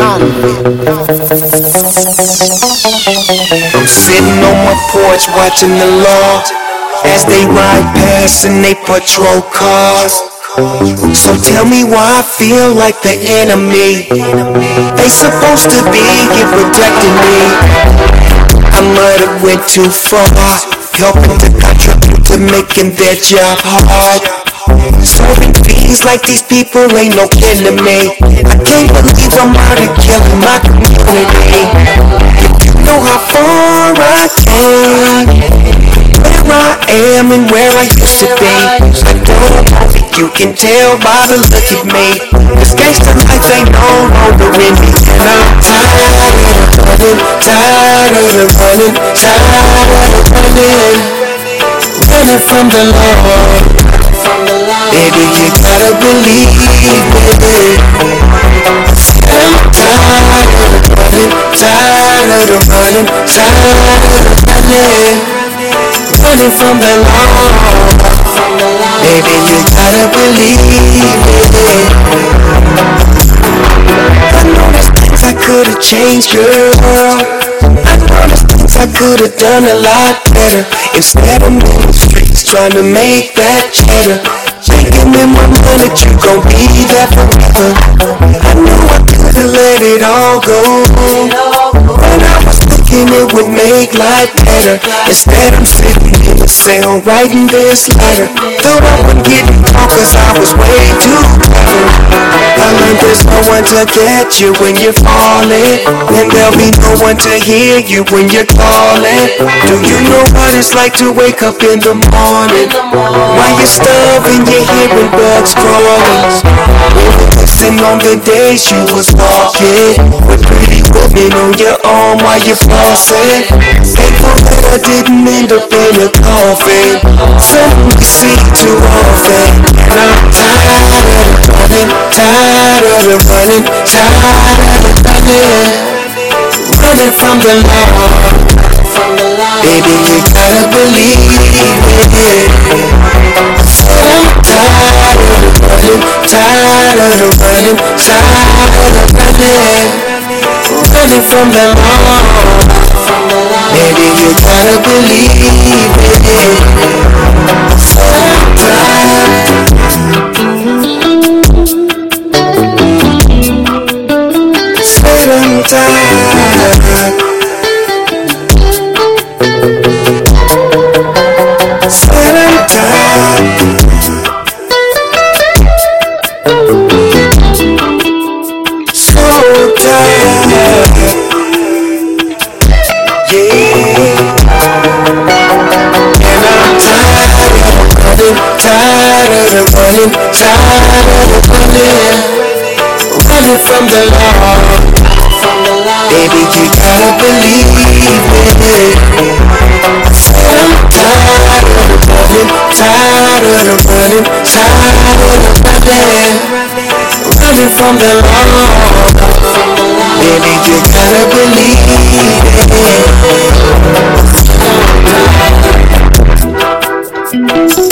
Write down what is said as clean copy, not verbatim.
I'm sitting on my porch watching the law as they ride past in they patrol cars. So tell me why I feel like the enemy. They supposed to be here protecting me. I might have went too far, helping to contribute to making their job hard. Serving fees like these people ain't no kin to me. I can't believe I'm out here killing my community. You know how far I came, where I am and where I used to be. I don't know if you can tell by the look at me. This gangsta life ain't no longer in me. And I'm tired of running, tired of running, tired of running, running from the Lord. Baby, you gotta believe it. I'm tired of running, tired of running, tired of running, running from the Lord. Baby, you gotta believe it. I know there's things I could've changed, girl. I know there's things I could've done a lot better. Instead of moving the streets trying to make that cheddar, thinking in my mind that you gon' be there forever. I know I could've let it all go, but I was thinking it would make life better. Instead I'm sitting in the cell writing this letter. Thought I would get caught cause I was way too clever. I learned there's no one to get you when you're falling, and there'll be no one to hear you when you're calling. Do you know what it's like to wake up in the morning while you're starving, you're hearing bugs crawling? Listen on the days you was walking with pretty women on your arm while you're flossing. Thankful that I didn't end up in a coffin, something you see too often. And I'm tired of running, tired of running, tired of running, running from the Lord. Baby, you gotta believe it. I'm tired of running, tired of running, tired of running, running from the Lord. Baby, you gotta believe it. I'm tired. Said I'm tired. Said I'm tired. So tired. Yeah. And I'm tired of running, tired of running, tired of running, running from the Lord. Baby, you gotta believe it. I'm tired of running, tired of running, tired of running, running from the Lord. Baby, you gotta believe it.